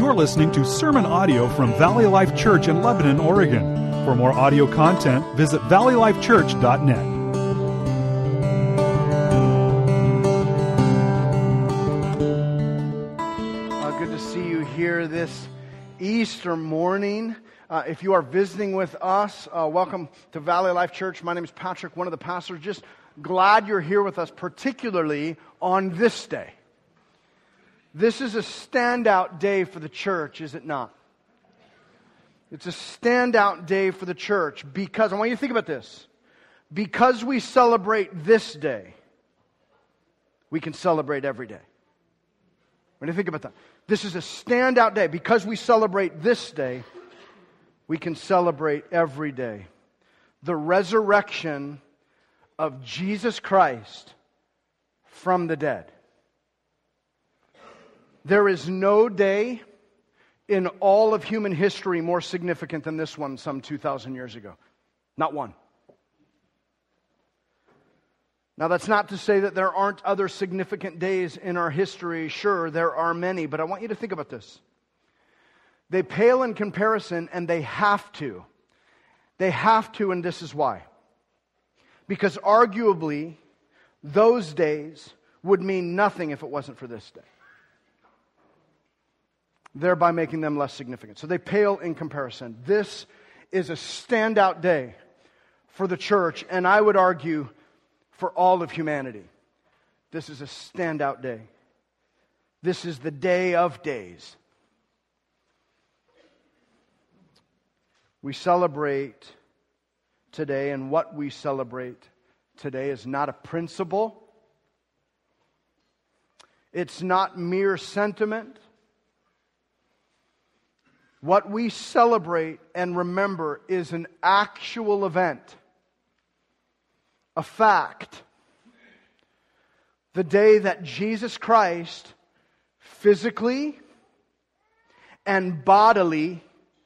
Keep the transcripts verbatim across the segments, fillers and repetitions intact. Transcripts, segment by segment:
You're listening to sermon audio from Valley Life Church in Lebanon, Oregon. For more audio content, visit valley life church dot net. Uh, good to see you here this Easter morning. Uh, if you are visiting with us, uh, welcome to Valley Life Church. My name is Patrick, one of the pastors. Just glad you're here with us, particularly on this day. This is a standout day for the church, is it not? It's a standout day for the church because, I want you to think about this, because we celebrate this day, we can celebrate every day. When you think about that, this is a standout day. Because we celebrate this day, we can celebrate every day. The resurrection of Jesus Christ from the dead. There is no day in all of human history more significant than this one some two thousand years ago. Not one. Now, that's not to say that there aren't other significant days in our history. Sure, there are many, but I want you to think about this. They pale in comparison, and they have to. They have to, and this is why. Because arguably, those days would mean nothing if it wasn't for this day, thereby making them less significant. So they pale in comparison. This is a standout day for the church, and I would argue for all of humanity. This is a standout day. This is the day of days. We celebrate today, and what we celebrate today is not a principle. It's not mere sentiment. What we celebrate and remember is an actual event, a fact. The day that Jesus Christ physically and bodily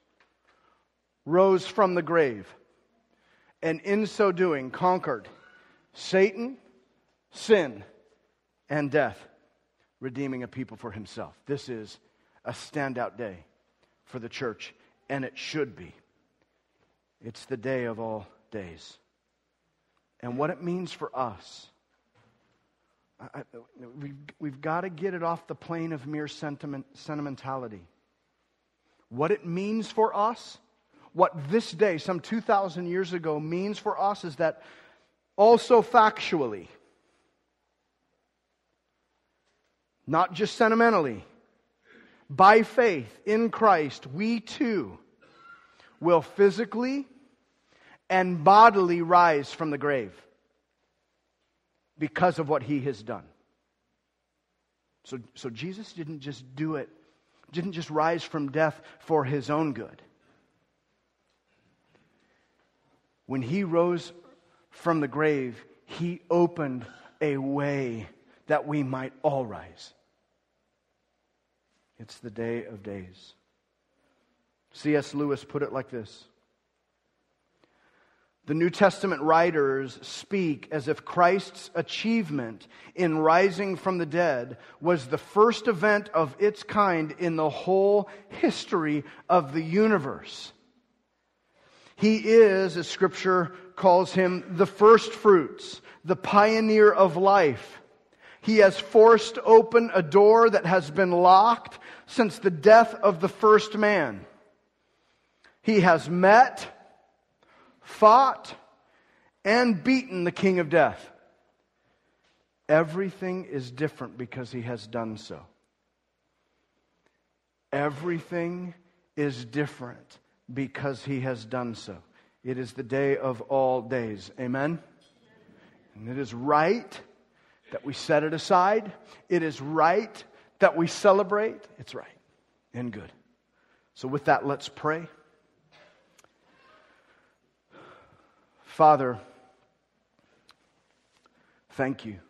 rose from the grave, and in so doing conquered Satan, sin, and death, redeeming a people for Himself. This is a standout day for the church, and it should be. It's the day of all days. And what it means for us, I, I, we've, we've got to get it off the plane of mere sentiment, sentimentality. What it means for us, what this day, some two thousand years ago, means for us is that also factually, not just sentimentally, by faith in Christ, we too will physically and bodily rise from the grave because of what He has done. So, so Jesus didn't just do it, didn't just rise from death for His own good. When He rose from the grave, He opened a way that we might all rise. It's the day of days. C S Lewis put it like this: the New Testament writers speak as if Christ's achievement in rising from the dead was the first event of its kind in the whole history of the universe. He is, as Scripture calls Him, the first fruits, the pioneer of life. He has forced open a door that has been locked since the death of the first man. He has met, fought, and beaten the king of death. Everything is different because He has done so. Everything is different because He has done so. It is the day of all days. Amen? And it is right that we set it aside. It is right that we celebrate. It's right and good. So with that, let's pray. Father, thank You.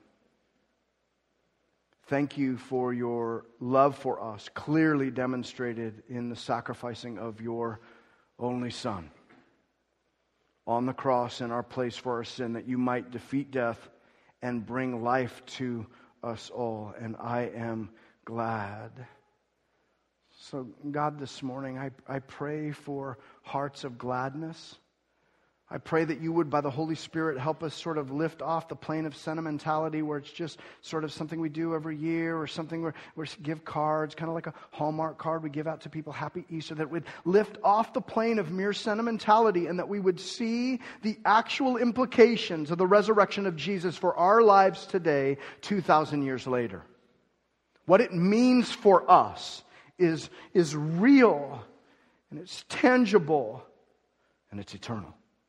Thank You for Your love for us, clearly demonstrated in the sacrificing of Your only Son on the cross in our place for our sin, that You might defeat death and bring life to us all. And I am glad, So God, this morning, I, I pray for hearts of gladness. I pray that you would, by the Holy Spirit, help us sort of lift off the plane of sentimentality where it's just sort of something we do every year or something where we give cards, kind of like a Hallmark card we give out to people, Happy Easter, that we'd lift off the plane of mere sentimentality and that we would see the actual implications of the resurrection of Jesus for our lives today, two thousand years later. What it means for us is, is real, and it's tangible, and it's eternal.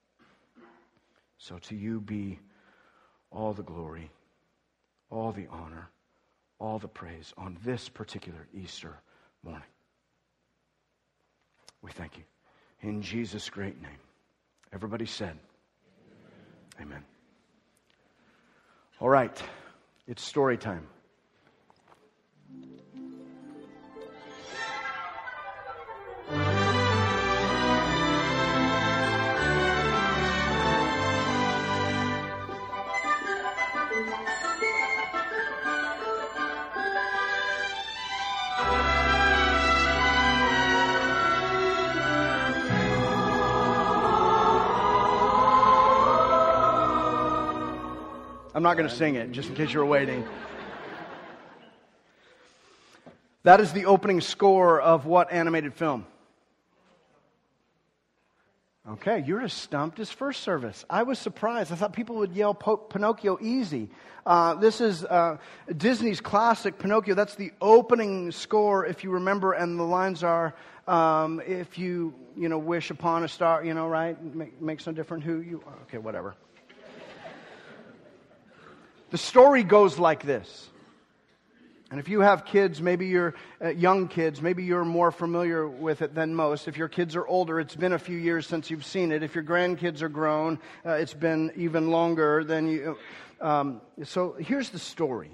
So to you be all the glory, all the honor, all the praise on this particular Easter morning. We thank you. In Jesus' great name. Everybody said, Amen. Amen. All right, it's story time. I'm not going to sing it, just in case you were waiting. That is the opening score of what animated film? Okay, you're as stumped as first service. I was surprised. I thought people would yell po- Pinocchio easy. Uh, this is uh, Disney's classic Pinocchio. That's the opening score, if you remember, and the lines are, um, if you, you know, wish upon a star, you know, right? Make, makes no difference who you are. Okay, whatever. The story goes like this. And if you have kids, maybe you're uh, young kids, maybe you're more familiar with it than most. If your kids are older, it's been a few years since you've seen it. If your grandkids are grown, uh, it's been even longer than you. Um, so here's the story.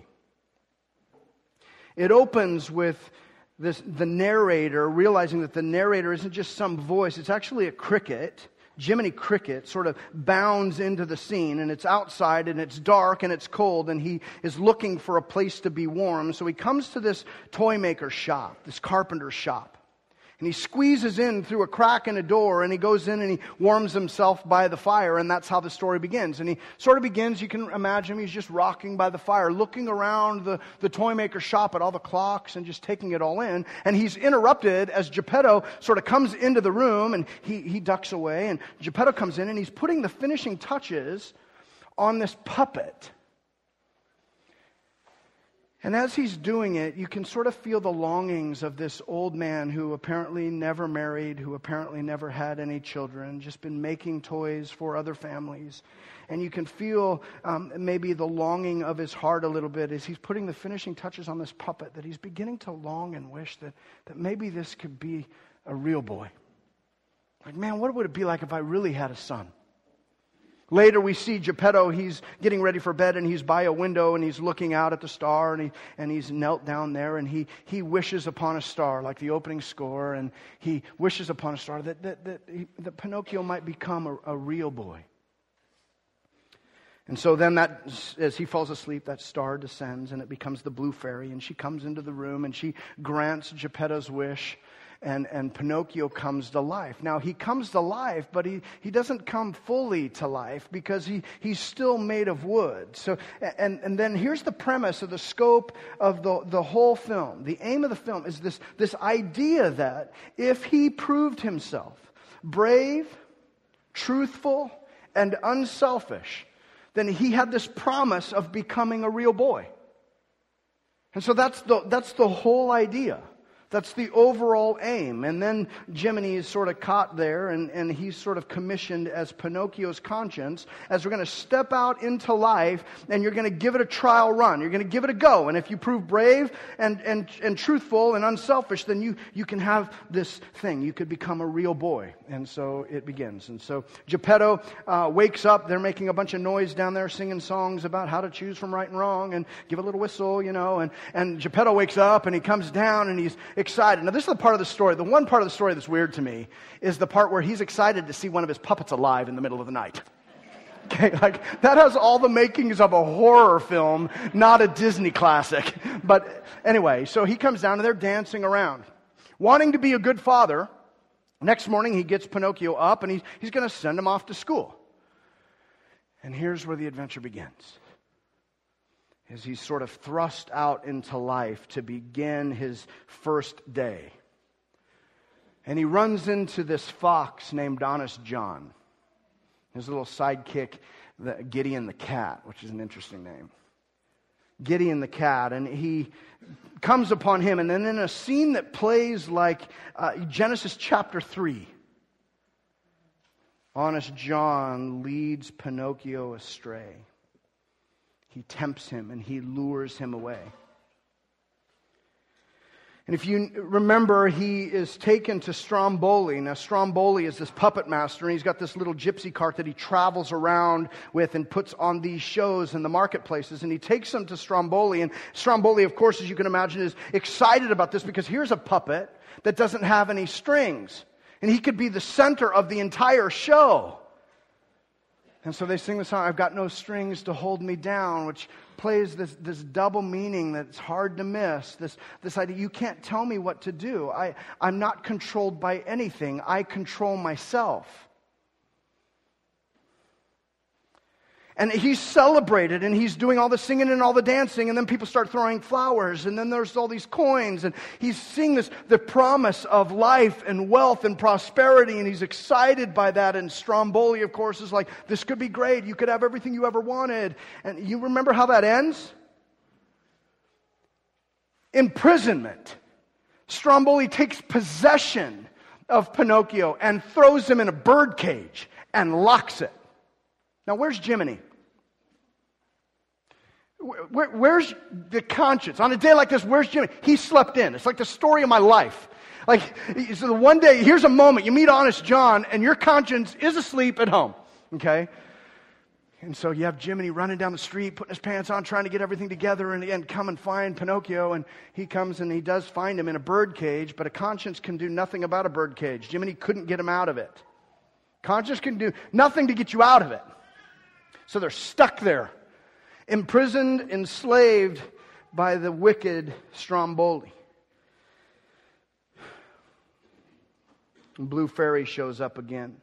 It opens with this the narrator realizing that the narrator isn't just some voice, it's actually a cricket. Jiminy Cricket sort of bounds into the scene, and it's outside, and it's dark, and it's cold, and he is looking for a place to be warm. So he comes to this toy maker shop, this carpenter shop, and he squeezes in through a crack in a door, and he goes in and he warms himself by the fire, and that's how the story begins. And he sort of begins, you can imagine he's just rocking by the fire, looking around the, the toy maker shop at all the clocks and just taking it all in. And he's interrupted as Geppetto sort of comes into the room, and he, he ducks away, and Geppetto comes in, and he's putting the finishing touches on this puppet. And as he's doing it, you can sort of feel the longings of this old man who apparently never married, who apparently never had any children, just been making toys for other families. And you can feel um, maybe the longing of his heart a little bit as he's putting the finishing touches on this puppet, that he's beginning to long and wish that, that maybe this could be a real boy. Like, man, what would it be like if I really had a son? Later we see Geppetto, he's getting ready for bed, and he's by a window, and he's looking out at the star, and he and he's knelt down there, and he he wishes upon a star, like the opening score, and he wishes upon a star that that that, he, that Pinocchio might become a, a real boy. And so then that, as he falls asleep, that star descends, and it becomes the blue fairy, and she comes into the room, and she grants Geppetto's wish. And, and Pinocchio comes to life. Now, he comes to life, but he, he doesn't come fully to life because he, he's still made of wood. So, and, and then here's the premise of the scope of the, the whole film. The aim of the film is this, this idea that if he proved himself brave, truthful, and unselfish, then he had this promise of becoming a real boy. And so that's the, that's the whole idea. That's the overall aim. And then Jiminy is sort of caught there, and, and he's sort of commissioned as Pinocchio's conscience, as we're going to step out into life, and you're going to give it a trial run. You're going to give it a go. And if you prove brave and, and, and truthful and unselfish, then you, you can have this thing. You could become a real boy. And so it begins. And so Geppetto uh, wakes up. They're making a bunch of noise down there, singing songs about how to choose from right and wrong, and give a little whistle, you know. And, and Geppetto wakes up, and he comes down, and he's excited. Now, this is the part of the story. The one part of the story that's weird to me is the part where he's excited to see one of his puppets alive in the middle of the night. Okay, like, that has all the makings of a horror film, not a Disney classic. But anyway, so he comes down, and they're dancing around. Wanting to be a good father, next morning he gets Pinocchio up and he's, he's going to send him off to school. And here's where the adventure begins. As he's sort of thrust out into life to begin his first day. And he runs into this fox named Honest John. His little sidekick, the, Gideon the cat, which is an interesting name. Gideon the cat, and he comes upon him, and then in a scene that plays like uh, Genesis chapter three, Honest John leads Pinocchio astray. He tempts him and he lures him away. And if you remember, he is taken to Stromboli. Now, Stromboli is this puppet master, and he's got this little gypsy cart that he travels around with and puts on these shows in the marketplaces. And he takes him to Stromboli. And Stromboli, of course, as you can imagine, is excited about this because here's a puppet that doesn't have any strings. And he could be the center of the entire show. And so they sing the song, I've got no strings to hold me down, which plays this, this double meaning that's hard to miss. This, this idea, you can't tell me what to do. I, I'm not controlled by anything. I control myself. And he's celebrated, and he's doing all the singing and all the dancing, and then people start throwing flowers, and then there's all these coins, and he's seeing this, the promise of life and wealth and prosperity, and he's excited by that. And Stromboli, of course, is like, this could be great. You could have everything you ever wanted. And you remember how that ends? Imprisonment. Stromboli takes possession of Pinocchio and throws him in a bird cage and locks it. Now, where's Jiminy? Where, where's the conscience? On a day like this, where's Jiminy? He slept in. It's like the story of my life. Like, so one day, here's a moment, you meet Honest John, and your conscience is asleep at home. Okay? And so you have Jiminy running down the street, putting his pants on, trying to get everything together, and, and come and find Pinocchio. And he comes and he does find him in a bird cage, but a conscience can do nothing about a bird cage. Jiminy couldn't get him out of it. Conscience can do nothing to get you out of it. So they're stuck there, imprisoned, enslaved by the wicked Stromboli. And Blue Fairy shows up again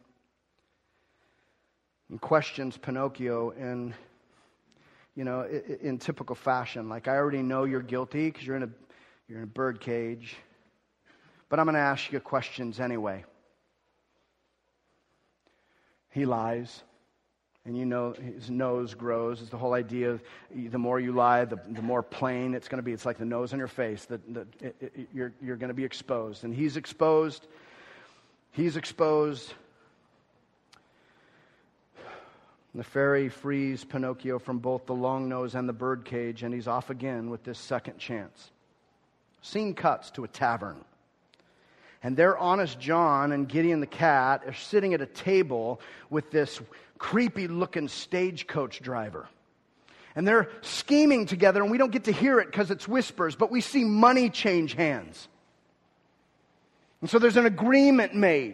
and questions Pinocchio in, you know, in typical fashion. Like, I already know you're guilty because you're in a you're in a bird cage, but I'm going to ask you questions anyway. He lies. And you know his nose grows. It's the whole idea of the more you lie, the, the more plain it's going to be. It's like the nose on your face. That, that it, it, you're, you're going to be exposed. And he's exposed. He's exposed. The fairy frees Pinocchio from both the long nose and the bird cage, and he's off again with this second chance. Scene cuts to a tavern. And there Honest John and Gideon the cat are sitting at a table with this creepy-looking stagecoach driver. And they're scheming together, and we don't get to hear it because it's whispers, but we see money change hands. And so there's an agreement made.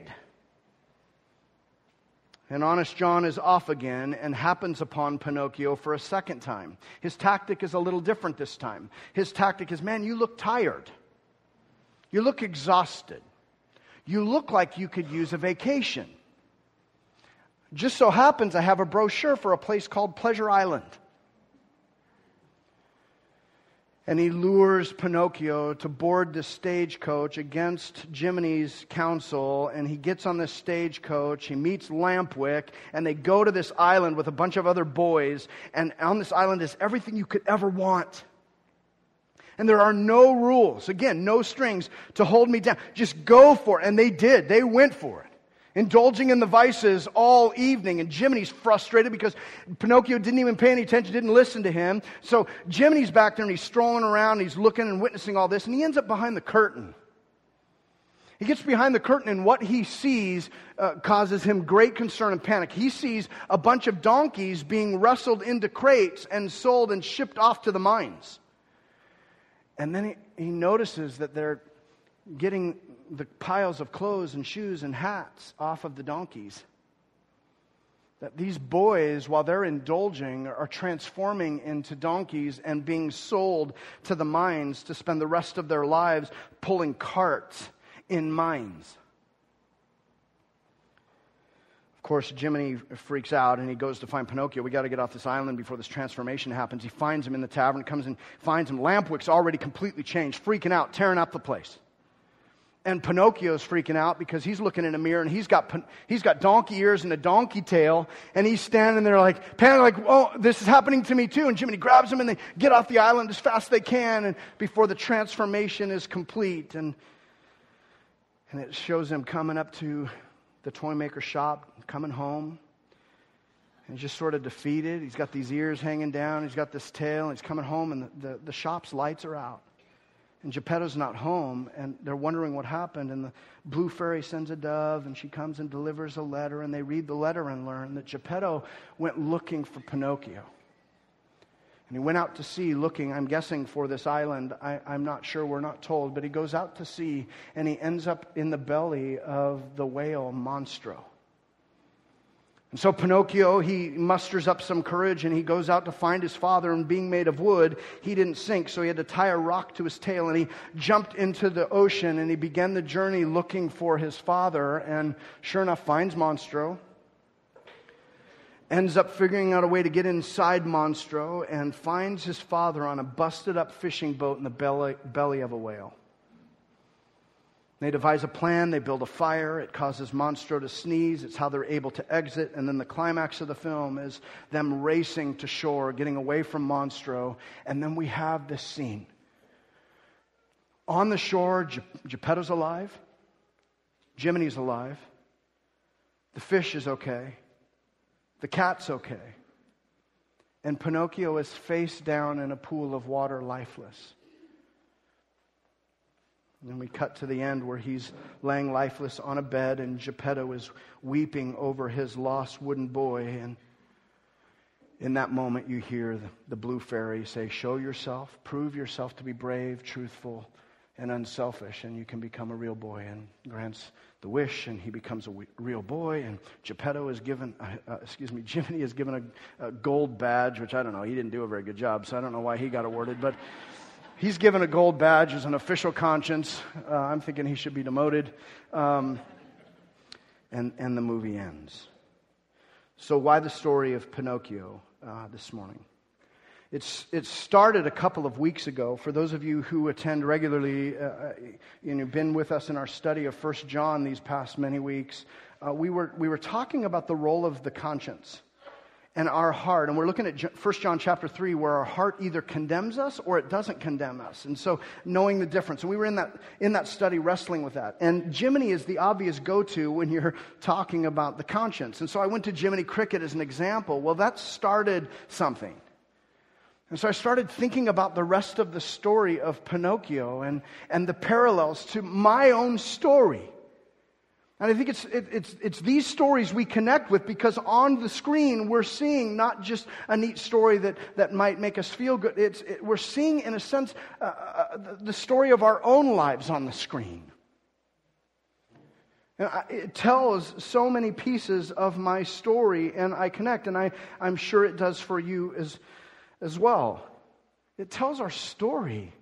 And Honest John is off again and happens upon Pinocchio for a second time. His tactic is a little different this time. His tactic is, man, you look tired. You look exhausted. You look like you could use a vacation. Just so happens I have a brochure for a place called Pleasure Island. And he lures Pinocchio to board the stagecoach against Jiminy's counsel, and he gets on this stagecoach, he meets Lampwick, and they go to this island with a bunch of other boys, and on this island is everything you could ever want. And there are no rules, again, no strings to hold me down. Just go for it. And they did. They went for it. Indulging in the vices all evening. And Jiminy's frustrated because Pinocchio didn't even pay any attention, didn't listen to him. So Jiminy's back there and he's strolling around, and he's looking and witnessing all this. And he ends up behind the curtain. He gets behind the curtain, and what he sees uh, causes him great concern and panic. He sees a bunch of donkeys being wrestled into crates and sold and shipped off to the mines. And then he, he notices that they're getting the piles of clothes and shoes and hats off of the donkeys. That these boys, while they're indulging, are transforming into donkeys and being sold to the mines to spend the rest of their lives pulling carts in mines. Of course, Jiminy freaks out and he goes to find Pinocchio. We got to get off this island before this transformation happens. He finds him in the tavern, comes and finds him. Lampwick's already completely changed, freaking out, tearing up the place. And Pinocchio's freaking out because he's looking in a mirror and he's got he's got donkey ears and a donkey tail, and he's standing there like, panicking, like, oh, this is happening to me too. And Jiminy grabs him and they get off the island as fast as they can, and before the transformation is complete. And and it shows him coming up to the toy maker shop, coming home. And he's just sort of defeated. He's got these ears hanging down. He's got this tail. And he's coming home, and the, the, the shop's lights are out. And Geppetto's not home, and they're wondering what happened. And the blue fairy sends a dove, and she comes and delivers a letter. And they read the letter and learn that Geppetto went looking for Pinocchio. And he went out to sea looking, I'm guessing, for this island. I, I'm not sure, we're not told. But he goes out to sea, and he ends up in the belly of the whale Monstro. And so Pinocchio, he musters up some courage, and he goes out to find his father. And being made of wood, he didn't sink, so he had to tie a rock to his tail. And he jumped into the ocean, and he began the journey looking for his father. And sure enough, finds Monstro. Ends up figuring out a way to get inside Monstro and finds his father on a busted up fishing boat in the belly, belly of a whale. They devise a plan, they build a fire, it causes Monstro to sneeze, it's how they're able to exit, and then the climax of the film is them racing to shore, getting away from Monstro, and then we have this scene. On the shore, Ge- Geppetto's alive, Jiminy's alive, the fish is okay, the cat's okay. And Pinocchio is face down in a pool of water, lifeless. And we cut to the end where he's laying lifeless on a bed, and Geppetto is weeping over his lost wooden boy. And in that moment you hear the, the blue fairy say, show yourself, prove yourself to be brave, truthful, and unselfish, and you can become a real boy. And grants the wish, and he becomes a w- real boy. And Geppetto is given, uh, uh, excuse me, Jiminy is given a, a gold badge, which I don't know, he didn't do a very good job, so I don't know why he got awarded, but he's given a gold badge as an official conscience. Uh, I'm thinking he should be demoted. Um, and, and the movie ends. So why the story of Pinocchio uh, this morning? It's it started a couple of weeks ago. For those of you who attend regularly, uh, you know, been with us in our study of First John these past many weeks, uh, we were we were talking about the role of the conscience and our heart. And we're looking at First John chapter three, where our heart either condemns us or it doesn't condemn us. And so knowing the difference. And we were in that in that study wrestling with that. And Jiminy is the obvious go-to when you're talking about the conscience. And so I went to Jiminy Cricket as an example. Well, that started something. And so I started thinking about the rest of the story of Pinocchio and, and the parallels to my own story. And I think it's, it, it's, it's these stories we connect with, because on the screen we're seeing not just a neat story that, that might make us feel good. It's, it, we're seeing, in a sense, uh, uh, the, the story of our own lives on the screen. And I, it tells so many pieces of my story, and I connect, and I, I'm sure it does for you as as well. It tells our story.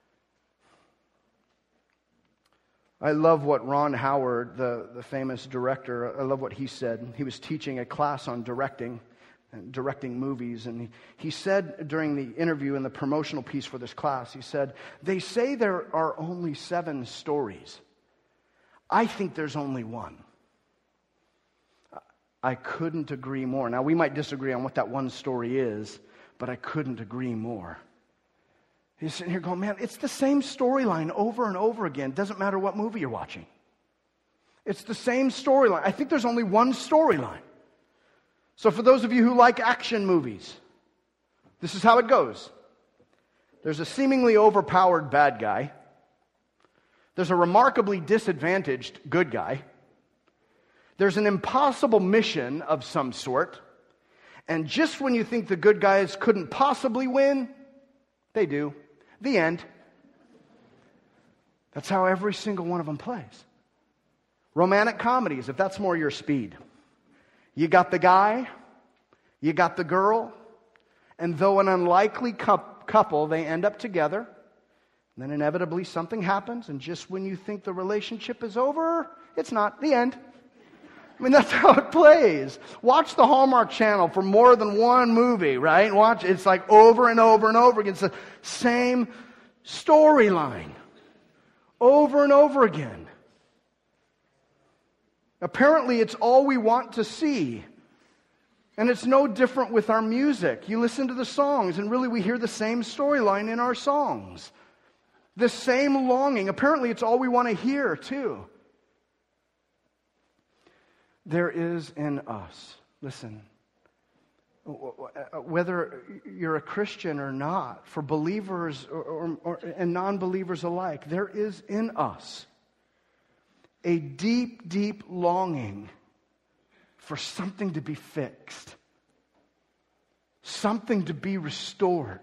I love what Ron Howard, the, the famous director, I love what he said. He was teaching a class on directing and directing movies, and he, he said during the interview in the promotional piece for this class, he said, they say there are only seven stories. I think there's only one. I couldn't agree more. Now, we might disagree on what that one story is, but I couldn't agree more. He's sitting here going, man, it's the same storyline over and over again. Doesn't matter what movie you're watching. It's the same storyline. I think there's only one storyline. So for those of you who like action movies, this is how it goes. There's a seemingly overpowered bad guy. There's a remarkably disadvantaged good guy. There's an impossible mission of some sort. And just when you think the good guys couldn't possibly win, they do. The end. That's how every single one of them plays. Romantic comedies, if that's more your speed. You got the guy, you got the girl, and though an unlikely couple, they end up together. And then inevitably something happens, and just when you think the relationship is over, it's not. The end. I mean, that's how it plays. Watch the Hallmark Channel for more than one movie, right? Watch, it's like over and over and over again. It's the same storyline. Over and over again. Apparently, it's all we want to see. And it's no different with our music. You listen to the songs, and really we hear the same storyline in our songs. The same longing. Apparently, it's all we want to hear, too. There is in us, listen, whether you're a Christian or not, for believers or, or, or, and non-believers alike, there is in us a deep, deep longing for something to be fixed, something to be restored.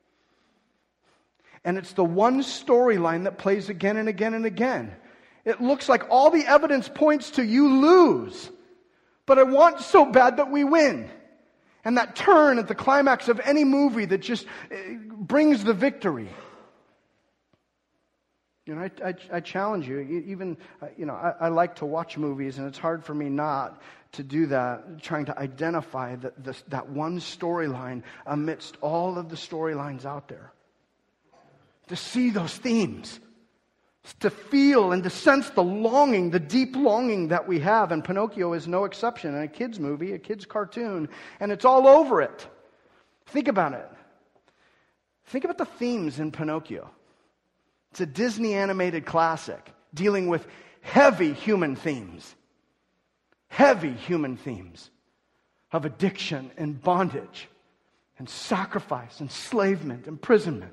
And it's the one storyline that plays again and again and again. It looks like all the evidence points to you lose, but I want so bad that we win. And that turn at the climax of any movie that just brings the victory. You know, I, I, I challenge you, even, you know, I, I like to watch movies, and it's hard for me not to do that, trying to identify that, this, that one storyline amidst all of the storylines out there. To see those themes. To feel and to sense the longing, the deep longing that we have. And Pinocchio is no exception. In a kid's movie, a kid's cartoon, and it's all over it. Think about it. Think about the themes in Pinocchio. It's a Disney animated classic dealing with heavy human themes. Heavy human themes of addiction and bondage and sacrifice, enslavement, imprisonment.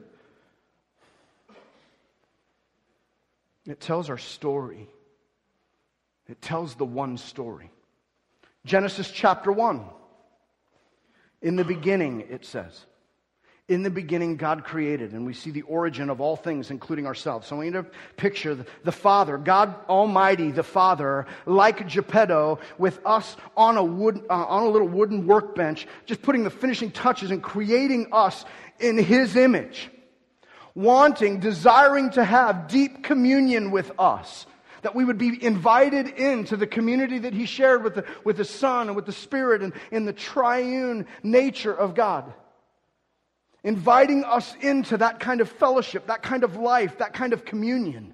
It tells our story. It tells the one story. Genesis chapter one. In the beginning, it says. In the beginning, God created, and we see the origin of all things, including ourselves. So I want you to picture the, the Father, God Almighty, the Father, like Geppetto, with us on a wood, uh, on a little wooden workbench, just putting the finishing touches and creating us in His image. Wanting, desiring to have deep communion with us. That we would be invited into the community that He shared with the, with the Son and with the Spirit and in the triune nature of God. Inviting us into that kind of fellowship, that kind of life, that kind of communion.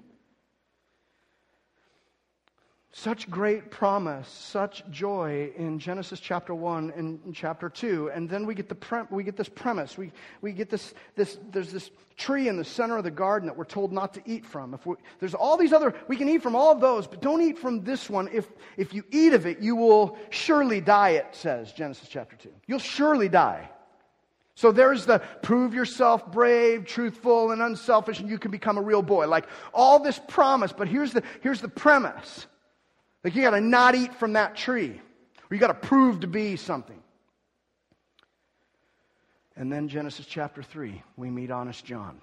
Such great promise, such joy in Genesis chapter one and chapter two. And then we get the pre- we get this premise. We we get this this there's this tree in the center of the garden that we're told not to eat from. If we, there's all these other, we can eat from all of those, but don't eat from this one. If if you eat of it, you will surely die, it says, Genesis chapter two. You'll surely die. So there's the prove yourself brave, truthful, and unselfish, and you can become a real boy. Like all this promise, but here's the here's the premise. Like you got to not eat from that tree. Or you got to prove to be something. And then Genesis chapter three, we meet Honest John.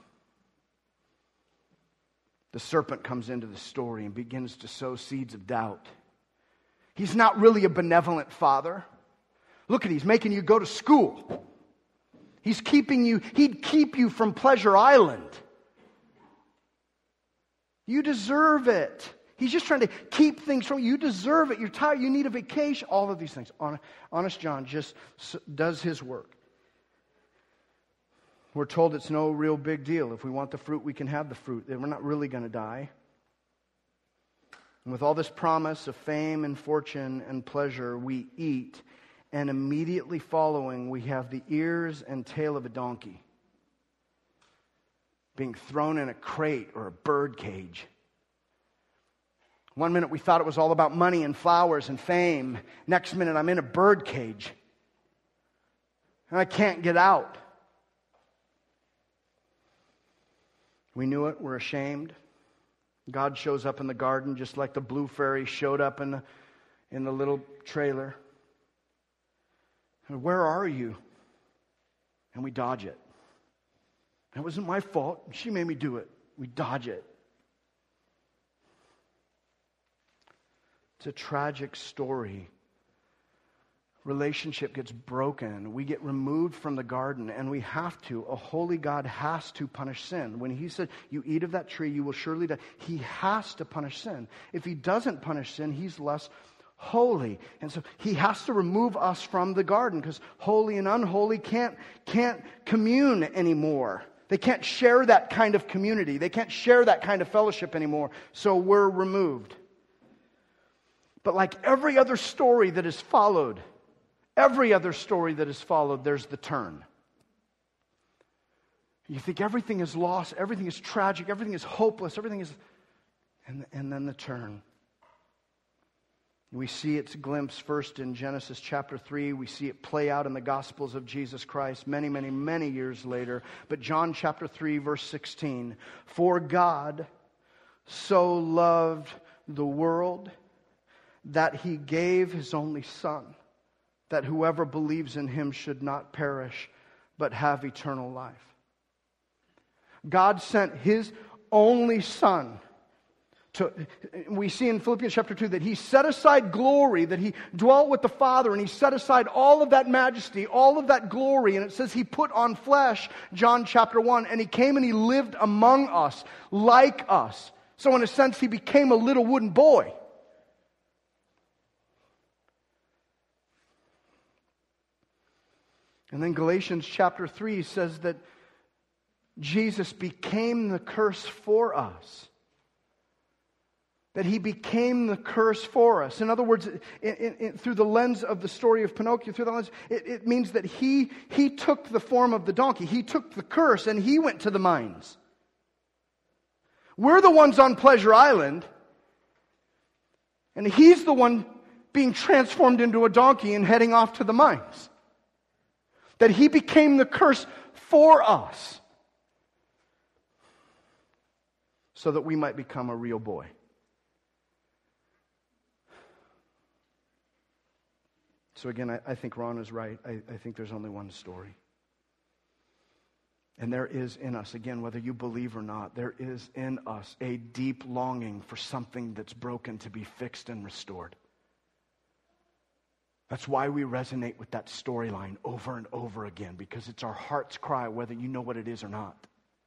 The serpent comes into the story and begins to sow seeds of doubt. He's not really a benevolent father. Look at, he's making you go to school. He's keeping you, he'd keep you from Pleasure Island. You deserve it. He's just trying to keep things from you. You deserve it. You're tired. You need a vacation. All of these things. Honest John just does his work. We're told it's no real big deal. If we want the fruit, we can have the fruit. We're not really going to die. And with all this promise of fame and fortune and pleasure, we eat. And immediately following, we have the ears and tail of a donkey being thrown in a crate or a bird cage. One minute we thought it was all about money and flowers and fame. Next minute I'm in a bird cage. And I can't get out. We knew it. We're ashamed. God shows up in the garden just like the blue fairy showed up in the, in the little trailer. And where are you? And we dodge it. It wasn't my fault. She made me do it. We dodge it. It's a tragic story. relationship gets broken. We get removed from the garden, and we have to. A holy God has to punish sin. When he said, you eat of that tree, you will surely die, he has to punish sin. If he doesn't punish sin, he's less holy. And so he has to remove us from the garden, because holy and unholy can't, can't commune anymore. They can't share that kind of community. They can't share that kind of fellowship anymore. So we're removed. But like every other story that is followed, every other story that is followed, there's the turn. You think everything is lost, everything is tragic, everything is hopeless, everything is... And, and then the turn. We see its glimpse first in Genesis chapter three. We see it play out in the Gospels of Jesus Christ many, many, many years later. But John chapter three, verse sixteen. For God so loved the world that he gave his only Son, that whoever believes in him should not perish, but have eternal life. God sent his only Son. To, we see in Philippians chapter two that he set aside glory, that he dwelt with the Father, and he set aside all of that majesty, all of that glory, and it says he put on flesh, John chapter one, and he came and he lived among us, like us. So in a sense, he became a little wooden boy. And then Galatians chapter three says that Jesus became the curse for us. That he became the curse for us. In other words, in, in, in, through the lens of the story of Pinocchio, through the lens, it, it means that he, he took the form of the donkey. He took the curse and he went to the mines. We're the ones on Pleasure Island, and he's the one being transformed into a donkey and heading off to the mines. That he became the curse for us, so that we might become a real boy. So again, I, I think Ron is right. I, I think there's only one story. And there is in us, again, whether you believe or not, there is in us a deep longing for something that's broken to be fixed and restored. That's why we resonate with that storyline over and over again, because it's our heart's cry, whether you know what it is or not.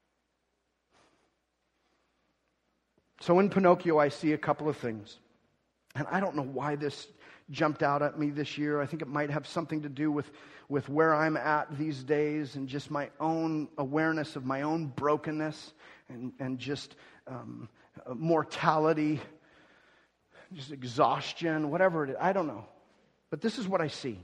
So in Pinocchio, I see a couple of things. And I don't know why this jumped out at me this year. I think it might have something to do with, with where I'm at these days and just my own awareness of my own brokenness and, and just um, mortality, just exhaustion, whatever it is. I don't know. But this is what I see.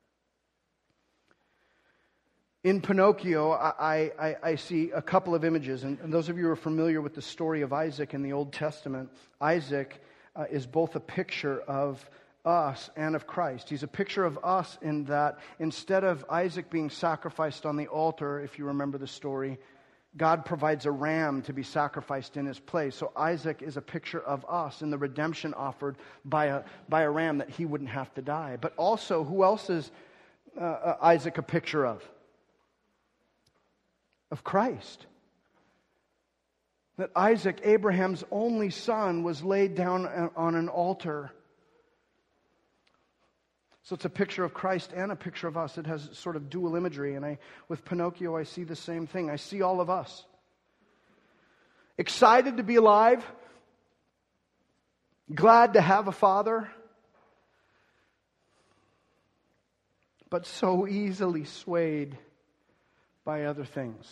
In Pinocchio, I, I, I see a couple of images. And, and those of you who are familiar with the story of Isaac in the Old Testament, Isaac uh, is both a picture of us and of Christ. He's a picture of us in that instead of Isaac being sacrificed on the altar, if you remember the story, God provides a ram to be sacrificed in his place. So Isaac is a picture of us in the redemption offered by a, by a ram, that he wouldn't have to die. But also, who else is uh, Isaac a picture of? Of Christ. That Isaac, Abraham's only son, was laid down on an altar. So it's a picture of Christ and a picture of us. It has sort of dual imagery. And I, with Pinocchio, I see the same thing. I see all of us. Excited to be alive. Glad to have a father. But so easily swayed by other things.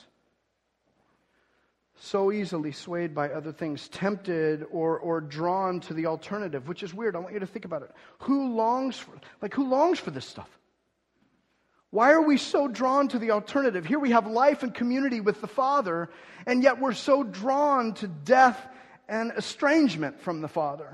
So easily swayed by other things, tempted or or drawn to the alternative, which is weird. I want you to think about it. Who longs for, like who longs for this stuff? Why are we so drawn to the alternative? Here we have life and community with the Father, and yet we're so drawn to death and estrangement from the Father.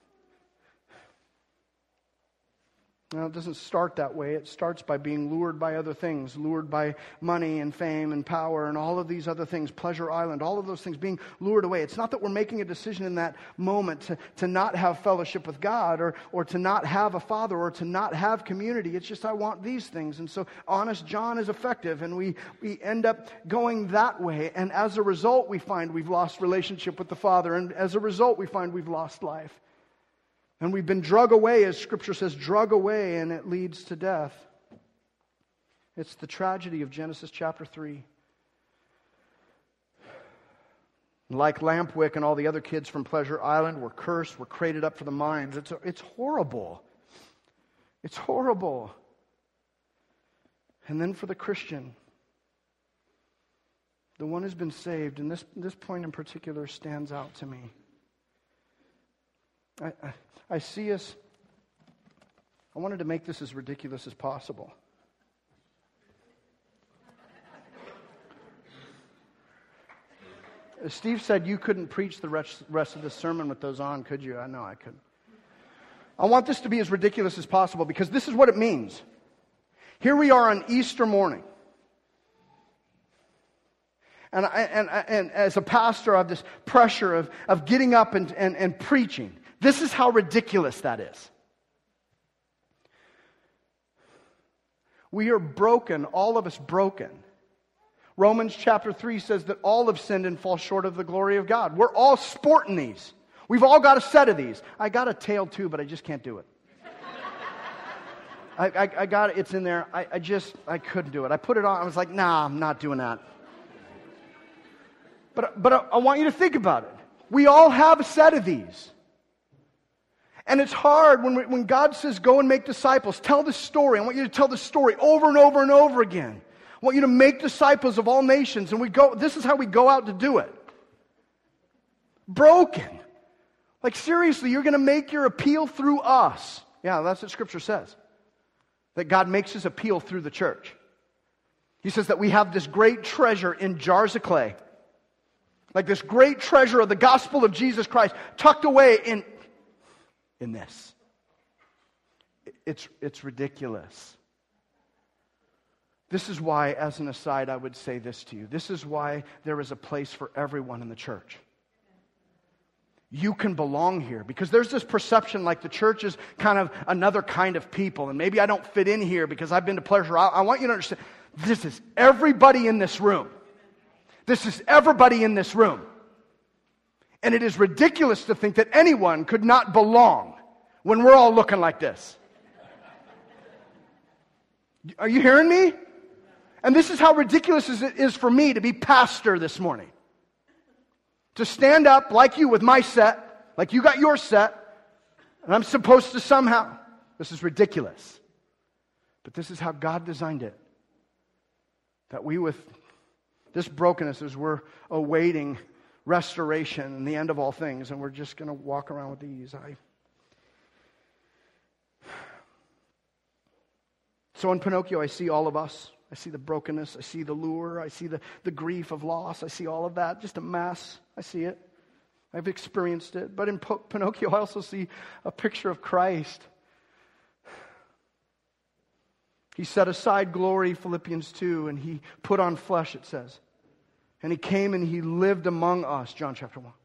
Now, it doesn't start that way. It starts by being lured by other things, lured by money and fame and power and all of these other things, Pleasure Island, all of those things being lured away. It's not that we're making a decision in that moment to, to not have fellowship with God or, or to not have a father or to not have community. It's just I want these things. And so Honest John is effective, and we, we end up going that way. And as a result, we find we've lost relationship with the Father. And as a result, we find we've lost life. And we've been drug away, as Scripture says, drug away, and it leads to death. It's the tragedy of Genesis chapter three. Like Lampwick and all the other kids from Pleasure Island, we're cursed, we're crated up for the mines. It's, it's horrible. It's horrible. And then for the Christian, the one who's been saved, and this, this point in particular stands out to me. I, I, I see us, I wanted to make this as ridiculous as possible. As Steve said, you couldn't preach the rest, rest of the sermon with those on, could you? I know I couldn't. I want this to be as ridiculous as possible because this is what it means. Here we are on Easter morning. And, I, and, and as a pastor, I have this pressure of, of getting up and, and, and preaching. This is how ridiculous that is. We are broken, all of us broken. Romans chapter three says that all have sinned and fall short of the glory of God. We're all sporting these. We've all got a set of these. I got a tail too, but I just can't do it. I, I, I got it. It's in there. I, I just, I couldn't do it. I put it on. I was like, nah, I'm not doing that. But, but I, I want you to think about it. We all have a set of these. And it's hard when, we, when God says, go and make disciples. Tell the story. I want you to tell the story over and over and over again. I want you to make disciples of all nations. And we go. This is how we go out to do it. Broken. Like seriously, you're going to make your appeal through us. Yeah, that's what Scripture says. That God makes His appeal through the church. He says that we have this great treasure in jars of clay. Like this great treasure of the gospel of Jesus Christ tucked away in, in this. It's, it's ridiculous. This is why, as an aside, I would say this to you. This is why there is a place for everyone in the church. You can belong here because there's this perception like the church is kind of another kind of people, and maybe I don't fit in here because I've been to Pleasure. I, I want you to understand, this is everybody in this room. This is everybody in this room. And it is ridiculous to think that anyone could not belong when we're all looking like this. Are you hearing me? And this is how ridiculous it is for me to be pastor this morning. To stand up like you with my set, like you got your set, and I'm supposed to somehow. This is ridiculous. But this is how God designed it. That we with this brokenness, as we're awaiting restoration and the end of all things, and we're just going to walk around with these. I... So in Pinocchio, I see all of us. I see the brokenness. I see the lure. I see the, the grief of loss. I see all of that. Just a mess. I see it. I've experienced it. But in po- Pinocchio, I also see a picture of Christ. He set aside glory, Philippians two, and He put on flesh, it says. And He came and He lived among us, John chapter one.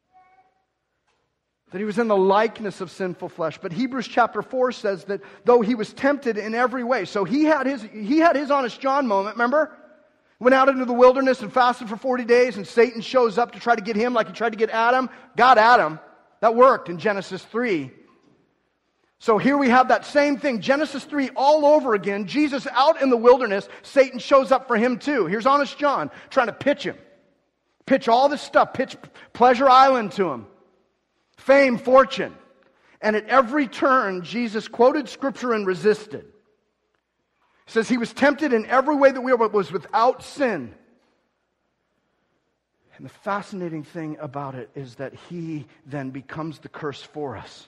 That He was in the likeness of sinful flesh. But Hebrews chapter four says that though He was tempted in every way. So He had His, he had his honest John moment, remember? Went out into the wilderness and fasted for forty days, and Satan shows up to try to get him like he tried to get Adam. Got Adam. That worked in Genesis three. So here we have that same thing. Genesis three all over again. Jesus out in the wilderness. Satan shows up for him too. Here's honest John trying to pitch him. Pitch all this stuff. Pitch Pleasure Island to him. Fame, fortune. And at every turn, Jesus quoted Scripture and resisted. He says He was tempted in every way that we were, but was without sin. And the fascinating thing about it is that He then becomes the curse for us.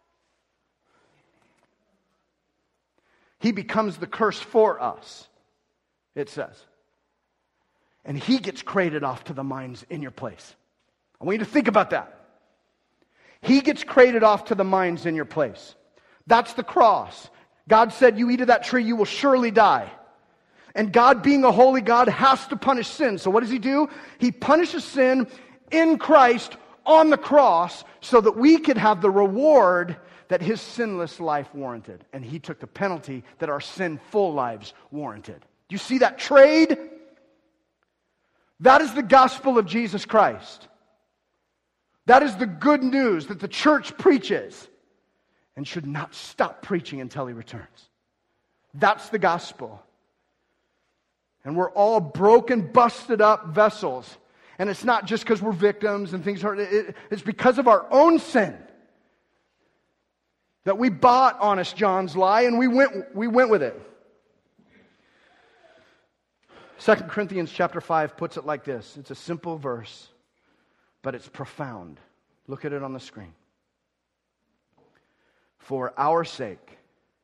He becomes the curse for us, it says. And He gets crated off to the mines in your place. I want you to think about that. He gets crated off to the mines in your place. That's the cross. God said, you eat of that tree, you will surely die. And God, being a holy God, has to punish sin. So what does He do? He punishes sin in Christ on the cross so that we could have the reward that His sinless life warranted. And He took the penalty that our sinful lives warranted. Do you see that trade? That is the gospel of Jesus Christ. That is the good news that the church preaches. and should not stop preaching until he returns. That's the gospel. And we're all broken, busted up vessels. And it's not just because we're victims and things hurt. It, it's because of our own sin that we bought Honest John's lie and we went, we went with it. Second Corinthians chapter five puts it like this. It's a simple verse, but it's profound. Look at it on the screen. For our sake,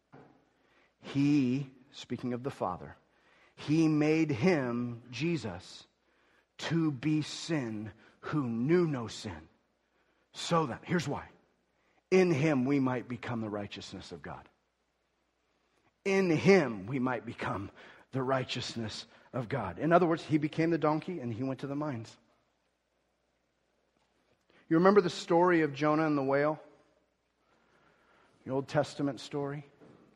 He, speaking of the Father, He made Him, Jesus, to be sin who knew no sin. So that, here's why. In Him we might become the righteousness of God. In Him we might become the righteousness of God. In other words, He became the donkey and He went to the mines. You remember the story of Jonah and the whale? The Old Testament story?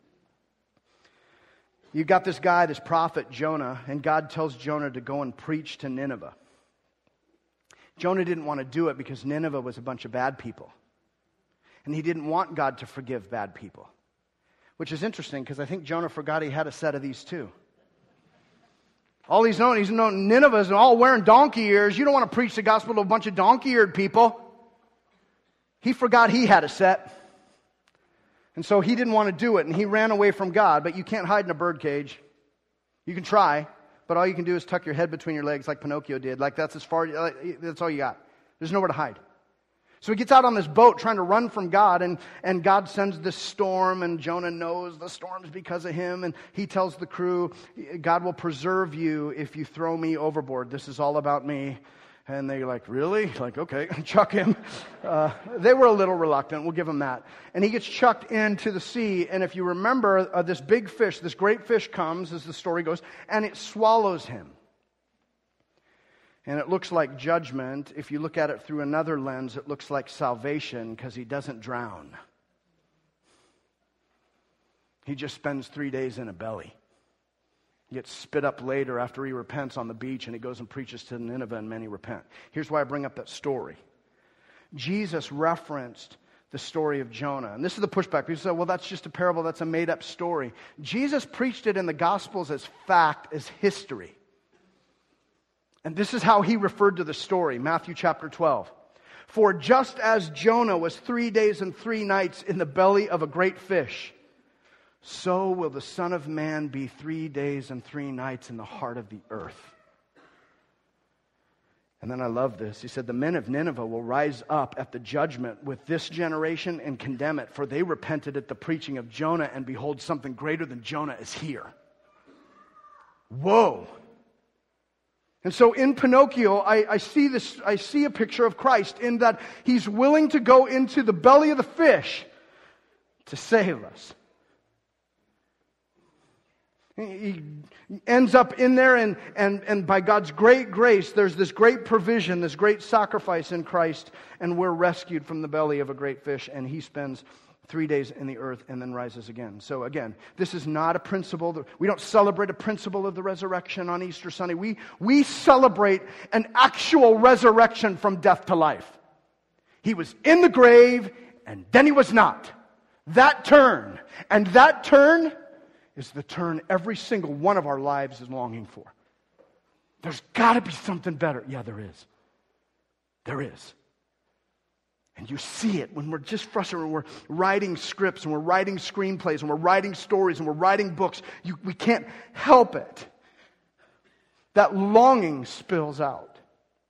You got this guy, this prophet Jonah, and God tells Jonah to go and preach to Nineveh. Jonah didn't want to do it because Nineveh was a bunch of bad people. And he didn't want God to forgive bad people. Which is interesting because I think Jonah forgot he had a set of these too. All he's known, he's known Nineveh's all wearing donkey ears. You don't want to preach the gospel to a bunch of donkey-eared people. He forgot he had a set. And so he didn't want to do it, and he ran away from God. But you can't hide in a birdcage. You can try, but all you can do is tuck your head between your legs like Pinocchio did. Like that's as far, like, that's all you got. There's nowhere to hide. So he gets out on this boat trying to run from God, and, and God sends this storm, and Jonah knows the storm's because of him, and he tells the crew, God will preserve you if you throw me overboard. This is all about me. And they're like, really? Like, okay, chuck him. Uh, they were a little reluctant. We'll give them that. And he gets chucked into the sea. And if you remember, uh, this big fish, this great fish comes, as the story goes, and it swallows him. And it looks like judgment. If you look at it through another lens, it looks like salvation because he doesn't drown. He just spends three days in a belly. He gets spit up later after he repents on the beach, and he goes and preaches to Nineveh, and many repent. Here's why I bring up that story. Jesus referenced the story of Jonah. And this is the pushback. People say, well, that's just a parable. That's a made-up story. Jesus preached it in the Gospels as fact, as history. And this is how he referred to the story, Matthew chapter twelve. For just as Jonah was three days and three nights in the belly of a great fish, so will the Son of Man be three days and three nights in the heart of the earth. And then I love this. He said, the men of Nineveh will rise up at the judgment with this generation and condemn it, for they repented at the preaching of Jonah, and behold, something greater than Jonah is here. Whoa. And so in Pinocchio, I, I see this. I see a picture of Christ in that He's willing to go into the belly of the fish to save us. He ends up in there, and, and, and by God's great grace, there's this great provision, this great sacrifice in Christ, and we're rescued from the belly of a great fish, and He spends three days in the earth and then rises again. So again, this is not a principle. We don't celebrate a principle of the resurrection on Easter Sunday. We, we celebrate an actual resurrection from death to life. He was in the grave, and then He was not. That turn, and that turn is the turn every single one of our lives is longing for. There's got to be something better. Yeah, there is. There is. And you see it when we're just frustrated, when we're writing scripts, and we're writing screenplays, and we're writing stories, and we're writing books. You, we can't help it. That longing spills out.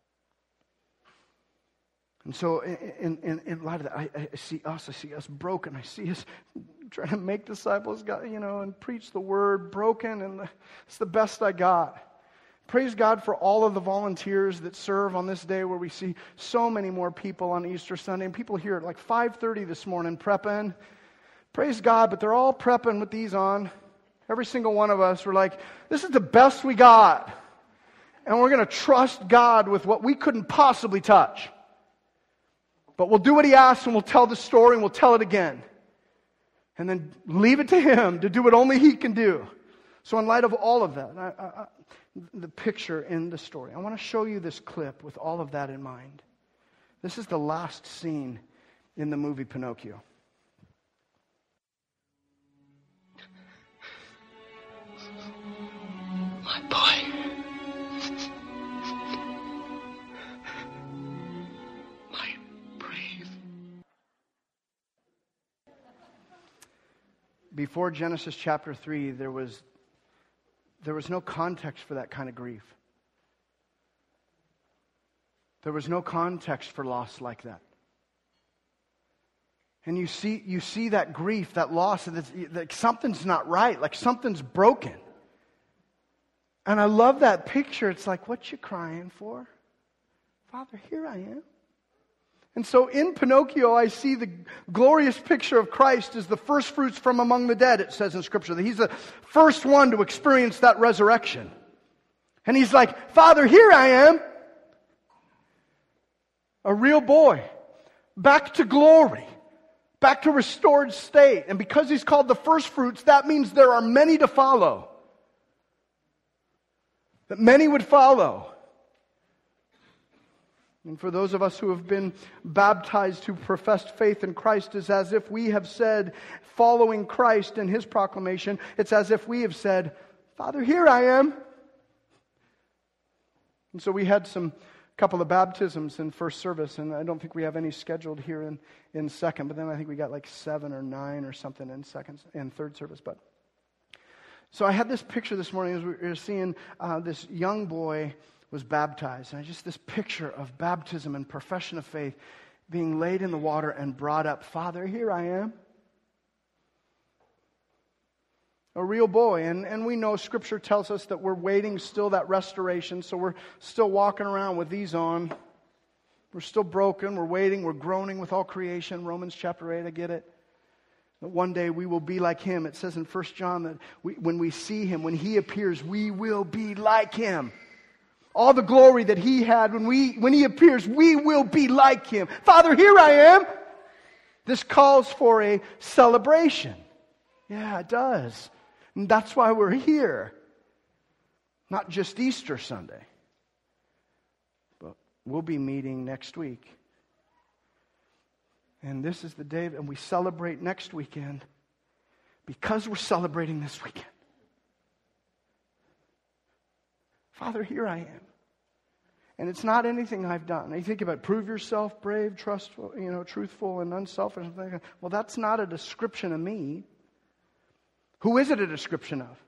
And so in, in, in light of that, I, I see us, I see us broken. I see us trying to make disciples, you know, and preach the word broken, and it's the best I got. Praise God for all of the volunteers that serve on this day where we see so many more people on Easter Sunday. And people here at like five thirty this morning prepping. Praise God, but they're all prepping with these on. Every single one of us, we're like, this is the best we got. And we're going to trust God with what we couldn't possibly touch. But we'll do what He asks, and we'll tell the story, and we'll tell it again. And then leave it to Him to do what only He can do. So in light of all of that, I, I, the picture in the story, I want to show you this clip with all of that in mind. This is the last scene in the movie Pinocchio. before Genesis chapter three, there was, there was no context for that kind of grief. There was no context for loss like that. And you see, you see that grief, that loss, and it's, like something's not right, like something's broken. And I love that picture. It's like, what you crying for? Father, here I am. And so in Pinocchio, I see the glorious picture of Christ as the first fruits from among the dead, it says in Scripture, that He's the first one to experience that resurrection. And He's like, Father, here I am. A real boy, back to glory, back to restored state. And because He's called the first fruits, that means there are many to follow. That many would follow. And for those of us who have been baptized, who professed faith in Christ, it's as if we have said, following Christ and His proclamation, it's as if we have said, Father, here I am. And so we had some couple of baptisms in first service, and I don't think we have any scheduled here in, in second, but then I think we got like seven or nine or something in second in third service. But so I had this picture this morning as we were seeing uh, this young boy was baptized. And I just this picture of baptism and profession of faith being laid in the water and brought up. Father, here I am. A real boy. And, and we know Scripture tells us that we're waiting still that restoration. So we're still walking around with these on. We're still broken. We're waiting. We're groaning with all creation. Romans chapter eight, I get it. That one day we will be like Him. It says in First John that we, when we see Him, when He appears, we will be like Him. All the glory that He had, when we when He appears, we will be like Him. Father, here I am. This calls for a celebration. Yeah, it does. And that's why we're here. Not just Easter Sunday. But we'll be meeting next week. And this is the day, and we celebrate next weekend because we're celebrating this weekend. Father, here I am. And it's not anything I've done. You think about prove yourself brave, trustful, you know, truthful, and unselfish. Well, that's not a description of me. Who is it a description of?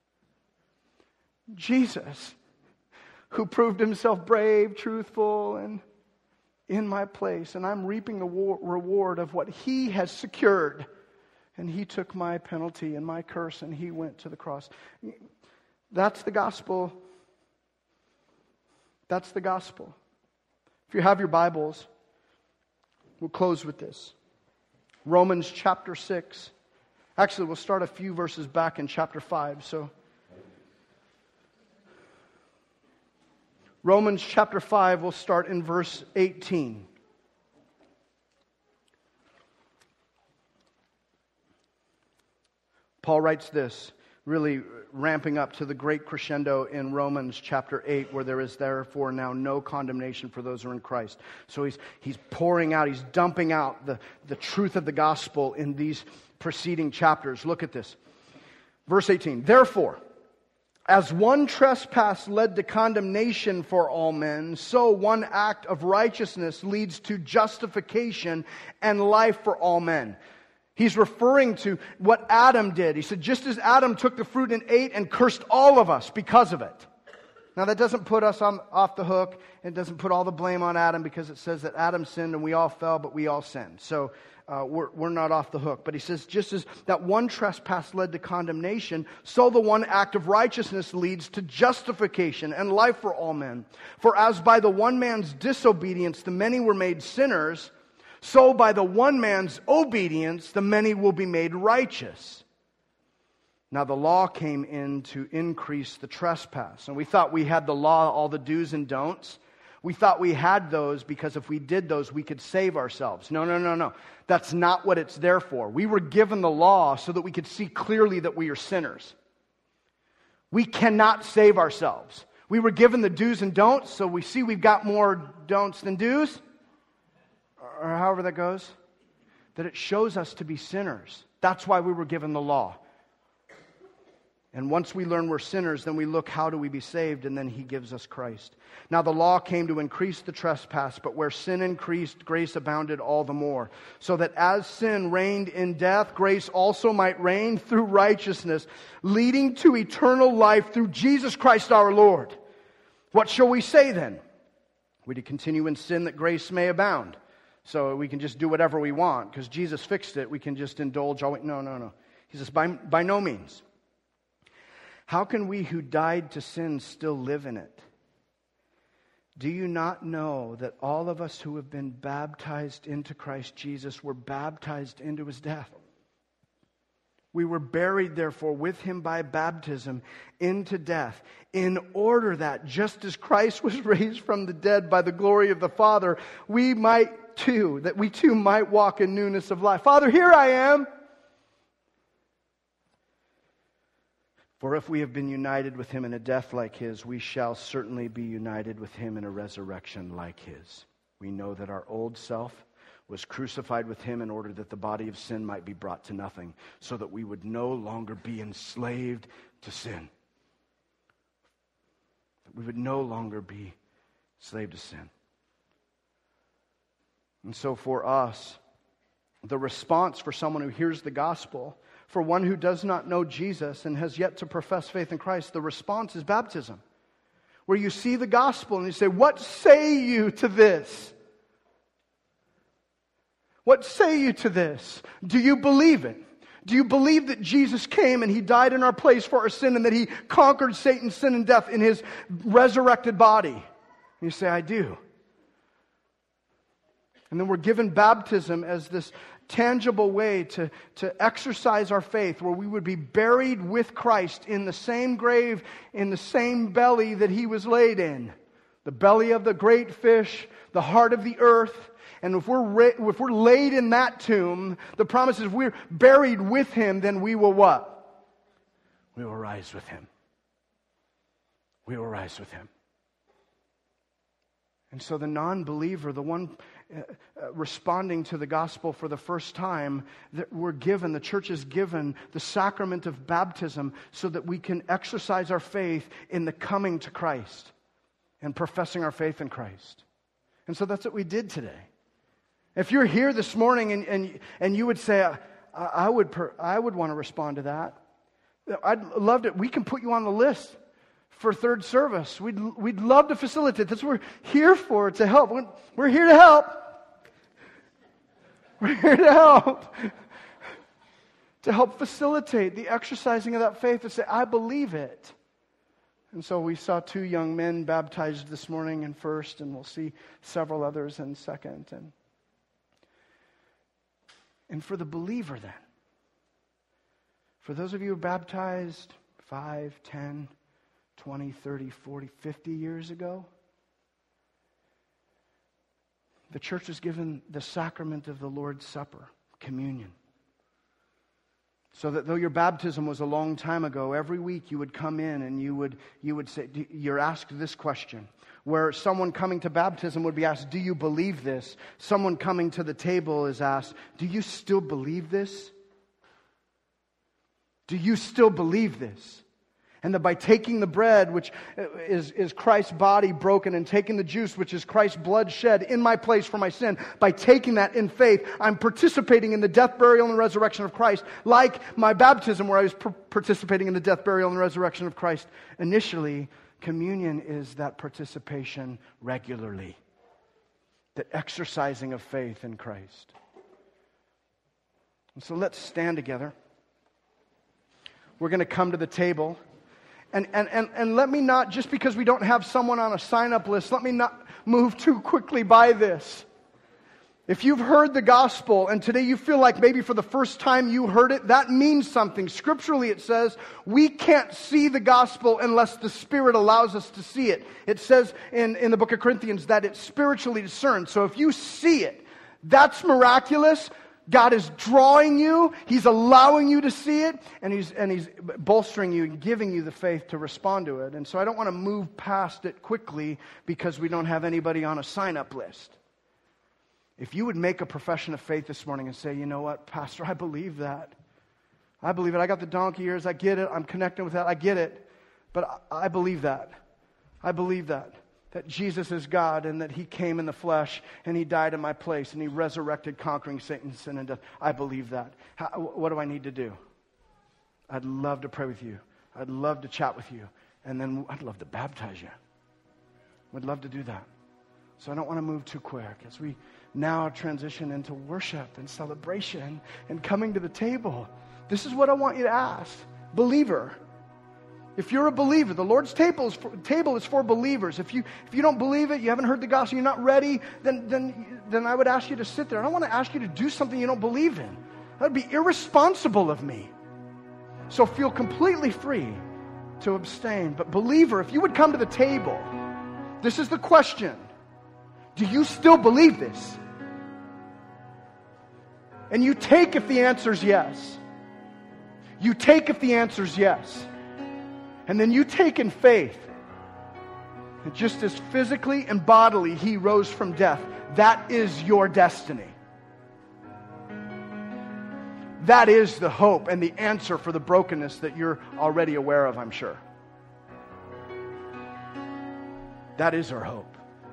Jesus, who proved Himself brave, truthful, and in my place. And I'm reaping the war- reward of what He has secured. And He took my penalty and my curse, and He went to the cross. That's the gospel. That's the gospel. If you have your Bibles, we'll close with this. Romans chapter six. Actually, we'll start a few verses back in chapter five. So, Romans chapter five, we'll start in verse eighteen. Paul writes this, really ramping up to the great crescendo in Romans chapter eight, where there is therefore now no condemnation for those who are in Christ. So he's he's pouring out, he's dumping out the, the truth of the gospel in these preceding chapters. Look at this. Verse eighteen. Therefore, as one trespass led to condemnation for all men, so one act of righteousness leads to justification and life for all men. He's referring to what Adam did. He said, just as Adam took the fruit and ate and cursed all of us because of it. Now that doesn't put us on, off the hook. It doesn't put all the blame on Adam, because it says that Adam sinned and we all fell, but we all sinned. So uh, we're, we're not off the hook. But he says, just as that one trespass led to condemnation, so the one act of righteousness leads to justification and life for all men. For as by the one man's disobedience the many were made sinners, so by the one man's obedience the many will be made righteous. Now the law came in to increase the trespass. And we thought we had the law, all the do's and don'ts. We thought we had those because if we did those, we could save ourselves. No, no, no, no. That's not what it's there for. We were given the law so that we could see clearly that we are sinners. We cannot save ourselves. We were given the do's and don'ts, so we see we've got more don'ts than do's, or however that goes, that it shows us to be sinners. That's why we were given the law. And once we learn we're sinners, then we look, how do we be saved? And then he gives us Christ. Now the law came to increase the trespass, but where sin increased, grace abounded all the more. So that as sin reigned in death, grace also might reign through righteousness, leading to eternal life through Jesus Christ our Lord. What shall we say then? We to continue in sin that grace may abound. So we can just do whatever we want because Jesus fixed it. We can just indulge all we... No, no, no. He says, by, by no means. How can we who died to sin still live in it? Do you not know that all of us who have been baptized into Christ Jesus were baptized into his death? We were buried, therefore, with him by baptism into death, in order that, just as Christ was raised from the dead by the glory of the Father, we might too, that we too might walk in newness of life. Father, here I am. For if we have been united with him in a death like his, we shall certainly be united with him in a resurrection like his. We know that our old self was crucified with him in order that the body of sin might be brought to nothing, so that we would no longer be enslaved to sin. That we would no longer be enslaved to sin. And so for us, the response for someone who hears the gospel, for one who does not know Jesus and has yet to profess faith in Christ, the response is baptism. Where you see the gospel and you say, what say you to this? What say you to this? Do you believe it? Do you believe that Jesus came and he died in our place for our sin and that he conquered Satan's sin and death in his resurrected body? And you say, I do. And then we're given baptism as this tangible way to, to exercise our faith, where we would be buried with Christ in the same grave, in the same belly that he was laid in. The belly of the great fish, the heart of the earth. And if we're, ra- if we're laid in that tomb, the promise is if we're buried with him, then we will what? We will rise with him. We will rise with him. And so the non-believer, the one uh, uh, responding to the gospel for the first time, that we're given, the church is given the sacrament of baptism so that we can exercise our faith in the coming to Christ and professing our faith in Christ. And so that's what we did today. If you're here this morning and and, and you would say, I, I would per, I would want to respond to that, I'd love it. We can put you on the list for third service. We'd, we'd love to facilitate. That's what we're here for, to help. We're here to help. We're here to help. To help facilitate the exercising of that faith, to say, I believe it. And so we saw two young men baptized this morning in first, and we'll see several others in second. And, and for the believer then, for those of you who are baptized five, ten, twenty, thirty, forty, fifty years ago, the church was given the sacrament of the Lord's Supper, communion. So that though your baptism was a long time ago, every week you would come in and you would you would say, you're asked this question, where someone coming to baptism would be asked, do you believe this? Someone coming to the table is asked, do you still believe this? Do you still believe this? And that by taking the bread, which is, is Christ's body broken, and taking the juice, which is Christ's blood shed in my place for my sin, by taking that in faith, I'm participating in the death, burial, and resurrection of Christ, like my baptism, where I was per- participating in the death, burial, and resurrection of Christ initially. Communion is that participation regularly, the exercising of faith in Christ. And so let's stand together. We're going to come to the table. And, and, and, and let me not, just because we don't have someone on a sign-up list, let me not move too quickly by this. If you've heard the gospel and today you feel like maybe for the first time you heard it, that means something. Scripturally it says we can't see the gospel unless the Spirit allows us to see it. It says in, in the book of Corinthians that it's spiritually discerned. So if you see it, that's miraculous. God is drawing you, He's allowing you to see it, and He's and He's bolstering you and giving you the faith to respond to it. And so I don't want to move past it quickly because we don't have anybody on a sign-up list. If you would make a profession of faith this morning and say, you know what, Pastor, I believe that. I believe it. I got the donkey ears. I get it. I'm connecting with that. I get it. But I, I believe that. I believe that. That Jesus is God and that He came in the flesh and He died in my place and He resurrected, conquering Satan, sin, and death. I believe that. How, what do I need to do? I'd love to pray with you. I'd love to chat with you. And then I'd love to baptize you. We'd love to do that. So I don't want to move too quick as we now transition into worship and celebration and coming to the table. This is what I want you to ask. Believer. If you're a believer, the Lord's table is for, table is for believers. If you if you don't believe it, you haven't heard the gospel, you're not ready, then, then, then I would ask you to sit there. I don't want to ask you to do something you don't believe in. That would be irresponsible of me. So feel completely free to abstain. But believer, if you would come to the table, this is the question. Do you still believe this? And you take if the answer is yes. You take if the answer is yes. And then you take in faith that just as physically and bodily He rose from death, that is your destiny. That is the hope and the answer for the brokenness that you're already aware of, I'm sure. That is our hope.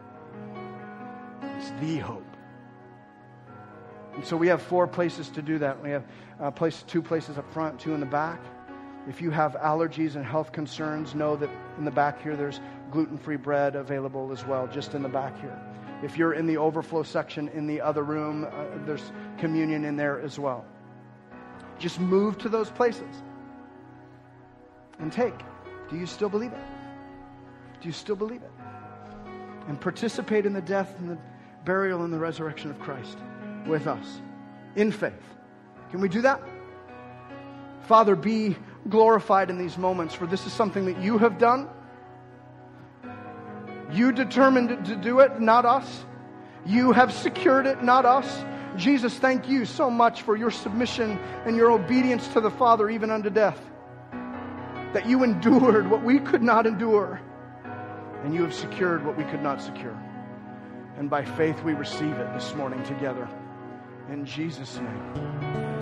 It's the hope. And so we have four places to do that. We have uh, place, two places up front, two in the back. If you have allergies and health concerns, know that in the back here there's gluten-free bread available as well, just in the back here. If you're in the overflow section in the other room, uh, there's communion in there as well. Just move to those places and take. Do you still believe it? Do you still believe it? And participate in the death and the burial and the resurrection of Christ with us in faith. Can we do that? Father, be glorified in these moments, for this is something that you have done. You determined to do it, not us. You have secured it, not us. Jesus, thank you so much for your submission and your obedience to the Father, even unto death. That you endured what we could not endure. And you have secured what we could not secure. And by faith we receive it this morning together. In Jesus' name.